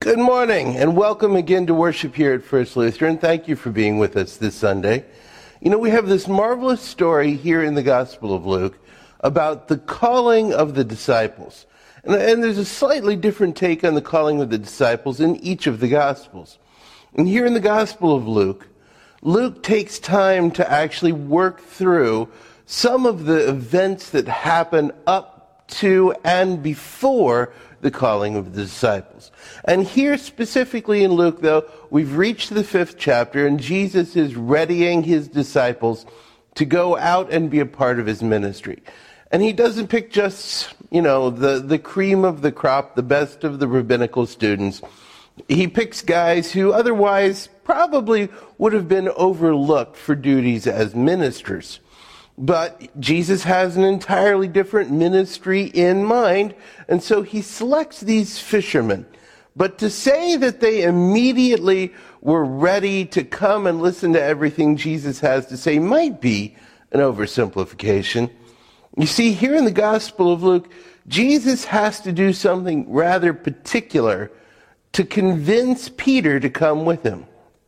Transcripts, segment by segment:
Good morning, and welcome again to worship here at First Lutheran. Thank you for being with us this Sunday. You know, we have this marvelous story here in the Gospel of Luke about the calling of the disciples. And there's a slightly different take on the calling of the disciples in each of the Gospels. And here in the Gospel of Luke, Luke takes time to actually work through some of the events that happen up to and before the calling of the disciples. And here specifically in Luke, though, we've reached the 5th chapter, and Jesus is readying his disciples to go out and be a part of his ministry. And he doesn't pick just, the cream of the crop, the best of the rabbinical students. He picks guys who otherwise probably would have been overlooked for duties as ministers. But Jesus has an entirely different ministry in mind, and so he selects these fishermen. But to say that they immediately were ready to come and listen to everything Jesus has to say might be an oversimplification. You see, here in the Gospel of Luke, Jesus has to do something rather particular to convince Peter to come with him.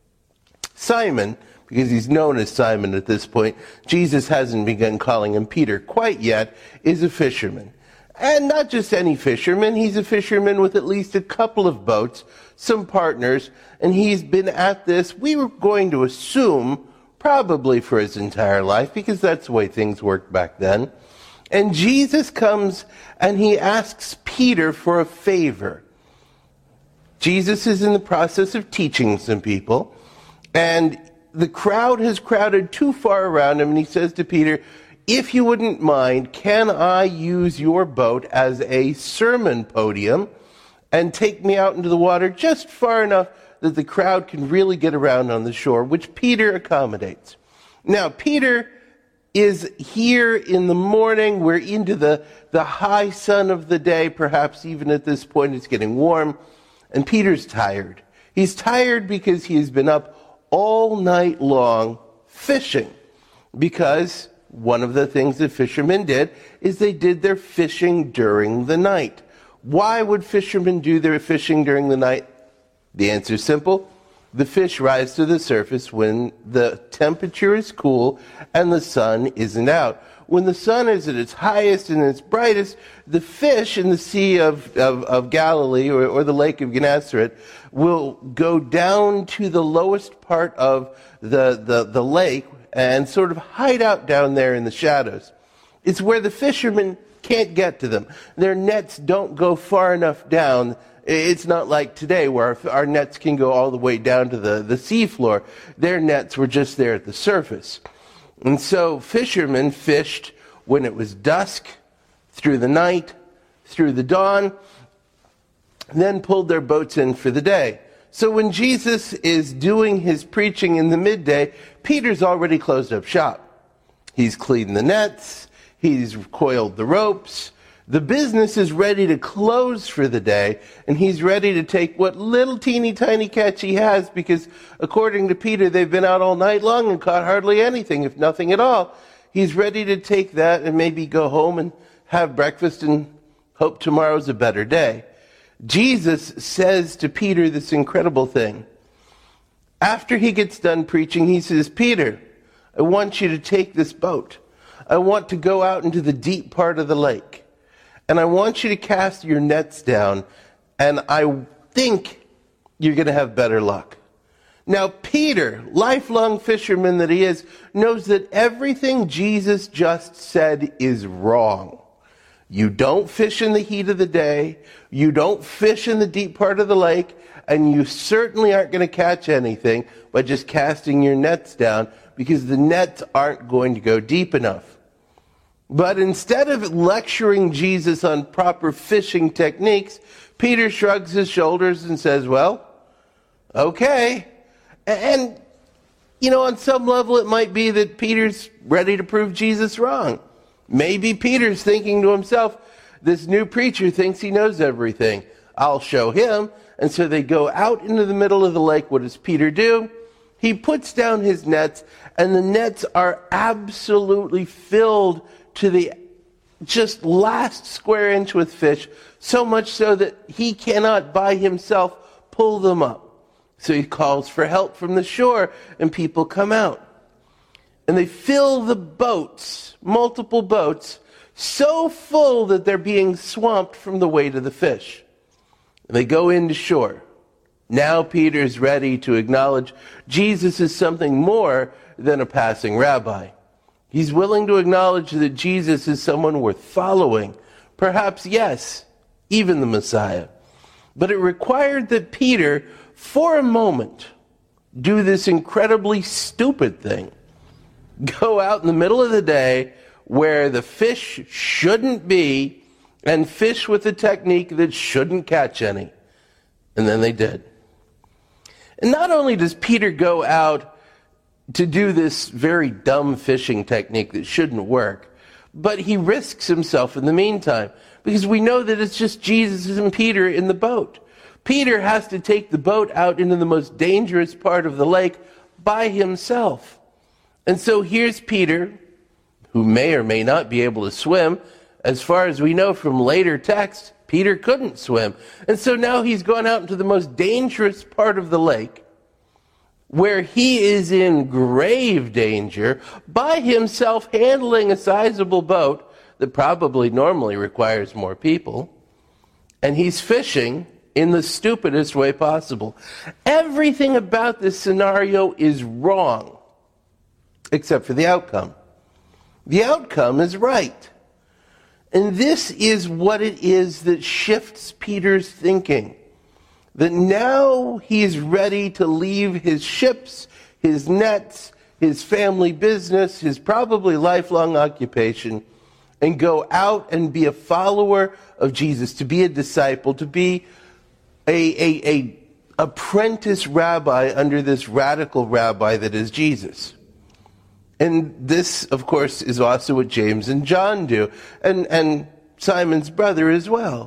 Simon, because he's known as Simon at this point, Jesus hasn't begun calling him Peter quite yet, is a fisherman. And not just any fisherman, he's a fisherman with at least a couple of boats, some partners, and he's been at this, we were going to assume, probably for his entire life, because that's the way things worked back then. And Jesus comes and he asks Peter for a favor. Jesus is in the process of teaching some people, and the crowd has crowded too far around him, and he says to Peter, if you wouldn't mind, can I use your boat as a sermon podium and take me out into the water just far enough that the crowd can really get around on the shore, which Peter accommodates. Now, Peter is here in the morning. We're into the high sun of the day. Perhaps even at this point it's getting warm, and Peter's tired. He's tired because he has been up all night long fishing, because one of the things that fishermen did is they did their fishing during the night. Why would fishermen do their fishing during the night? The answer is simple. The fish rise to the surface when the temperature is cool and the sun isn't out. When the sun is at its highest and its brightest, the fish in the Sea of Galilee or the Lake of Gennesaret will go down to the lowest part of the lake and sort of hide out down there in the shadows. It's where the fishermen can't get to them. Their nets don't go far enough down. It's not like today where our nets can go all the way down to the seafloor. Their nets were just there at the surface. And so fishermen fished when it was dusk, through the night, through the dawn, then pulled their boats in for the day. So when Jesus is doing his preaching in the midday, Peter's already closed up shop. He's cleaned the nets, he's coiled the ropes, the business is ready to close for the day, and he's ready to take what little teeny tiny catch he has, because according to Peter, they've been out all night long and caught hardly anything, if nothing at all. He's ready to take that and maybe go home and have breakfast and hope tomorrow's a better day. Jesus says to Peter this incredible thing. After he gets done preaching, he says, Peter, I want you to take this boat. I want to go out into the deep part of the lake. And I want you to cast your nets down, and I think you're going to have better luck. Now, Peter, lifelong fisherman that he is, knows that everything Jesus just said is wrong. You don't fish in the heat of the day, you don't fish in the deep part of the lake, and you certainly aren't going to catch anything by just casting your nets down, because the nets aren't going to go deep enough. But instead of lecturing Jesus on proper fishing techniques, Peter shrugs his shoulders and says, well, okay. And, on some level it might be that Peter's ready to prove Jesus wrong. Maybe Peter's thinking to himself, this new preacher thinks he knows everything. I'll show him. And so they go out into the middle of the lake. What does Peter do? He puts down his nets, and the nets are absolutely filled to the just last square inch with fish, so much so that he cannot by himself pull them up. So he calls for help from the shore, and people come out. And they fill the boats, multiple boats, so full that they're being swamped from the weight of the fish. And they go into shore. Now Peter's ready to acknowledge Jesus is something more than a passing rabbi. He's willing to acknowledge that Jesus is someone worth following. Perhaps, yes, even the Messiah. But it required that Peter, for a moment, do this incredibly stupid thing. Go out in the middle of the day where the fish shouldn't be and fish with a technique that shouldn't catch any. And then they did. And not only does Peter go out to do this very dumb fishing technique that shouldn't work, but he risks himself in the meantime, because we know that it's just Jesus and Peter in the boat. Peter has to take the boat out into the most dangerous part of the lake by himself. And so here's Peter, who may or may not be able to swim. As far as we know from later texts, Peter couldn't swim. And so now he's gone out into the most dangerous part of the lake, where he is in grave danger by himself, handling a sizable boat that probably normally requires more people. And he's fishing in the stupidest way possible. Everything about this scenario is wrong, except for the outcome. The outcome is right. And this is what it is that shifts Peter's thinking. That now he's ready to leave his ships, his nets, his family business, his probably lifelong occupation, and go out and be a follower of Jesus, to be a disciple, to be a apprentice rabbi under this radical rabbi that is Jesus. And this, of course, is also what James and John do, and Simon's brother as well.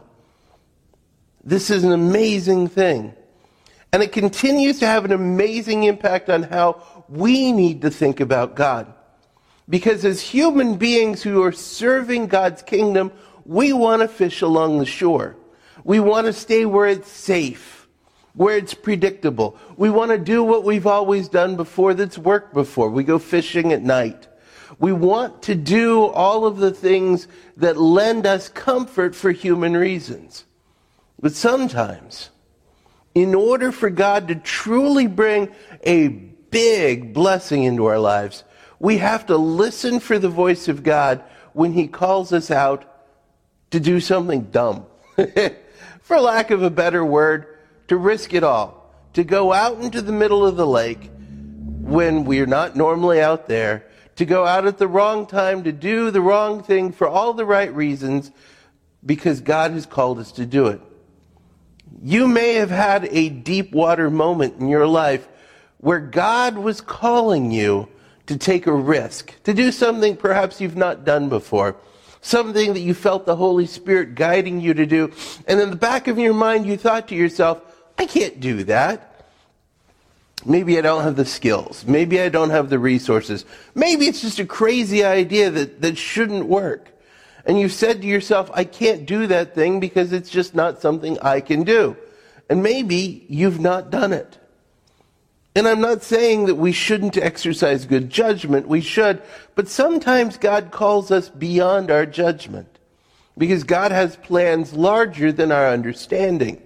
This is an amazing thing. And it continues to have an amazing impact on how we need to think about God. Because as human beings who are serving God's kingdom, we want to fish along the shore. We want to stay where it's safe, where it's predictable. We want to do what we've always done before that's worked before. We go fishing at night. We want to do all of the things that lend us comfort for human reasons. But sometimes, in order for God to truly bring a big blessing into our lives, we have to listen for the voice of God when He calls us out to do something dumb. For lack of a better word, to risk it all. To go out into the middle of the lake when we're not normally out there. To go out at the wrong time, to do the wrong thing for all the right reasons, because God has called us to do it. You may have had a deep water moment in your life where God was calling you to take a risk, to do something perhaps you've not done before, something that you felt the Holy Spirit guiding you to do, and in the back of your mind you thought to yourself, I can't do that. Maybe I don't have the skills. Maybe I don't have the resources. Maybe it's just a crazy idea that shouldn't work. And you've said to yourself, I can't do that thing because it's just not something I can do. And maybe you've not done it. And I'm not saying that we shouldn't exercise good judgment. We should. But sometimes God calls us beyond our judgment, because God has plans larger than our understanding.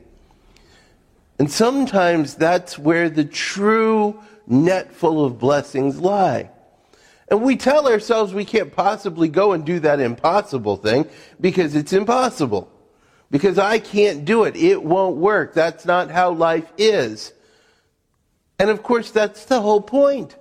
And sometimes that's where the true net full of blessings lie. And we tell ourselves we can't possibly go and do that impossible thing because it's impossible. Because I can't do it. It won't work. That's not how life is. And of course, that's the whole point.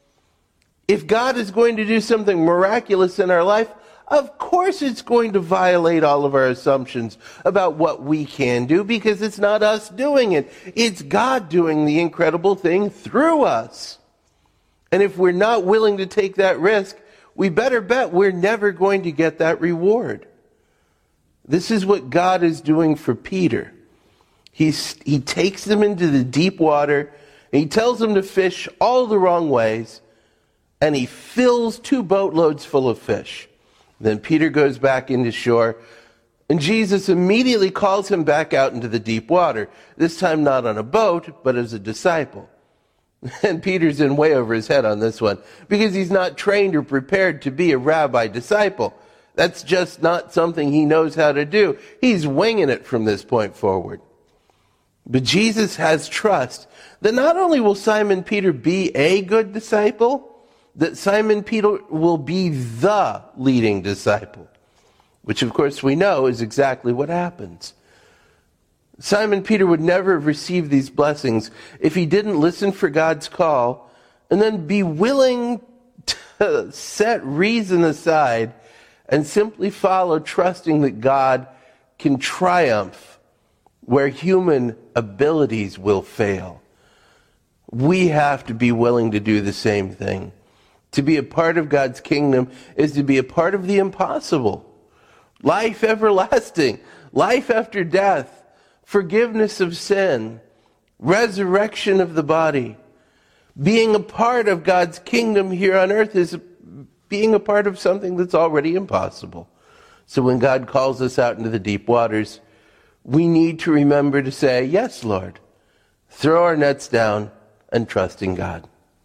If God is going to do something miraculous in our life, of course it's going to violate all of our assumptions about what we can do, because it's not us doing it. It's God doing the incredible thing through us. And if we're not willing to take that risk, we better bet we're never going to get that reward. This is what God is doing for Peter. He takes them into the deep water, and he tells them to fish all the wrong ways, and he fills 2 boatloads full of fish. Then Peter goes back into shore, And Jesus immediately calls him back out into the deep water, this time not on a boat, but as a disciple. And Peter's in way over his head on this one, because he's not trained or prepared to be a rabbi disciple. That's just not something he knows how to do. He's winging it from this point forward. But Jesus has trust that not only will Simon Peter be a good disciple, that Simon Peter will be the leading disciple, which of course we know is exactly what happens. Simon Peter would never have received these blessings if he didn't listen for God's call and then be willing to set reason aside and simply follow, trusting that God can triumph where human abilities will fail. We have to be willing to do the same thing. To be a part of God's kingdom is to be a part of the impossible. Life everlasting, life after death, forgiveness of sin, resurrection of the body. Being a part of God's kingdom here on earth is being a part of something that's already impossible. So when God calls us out into the deep waters, we need to remember to say, yes, Lord. Throw our nets down and trust in God.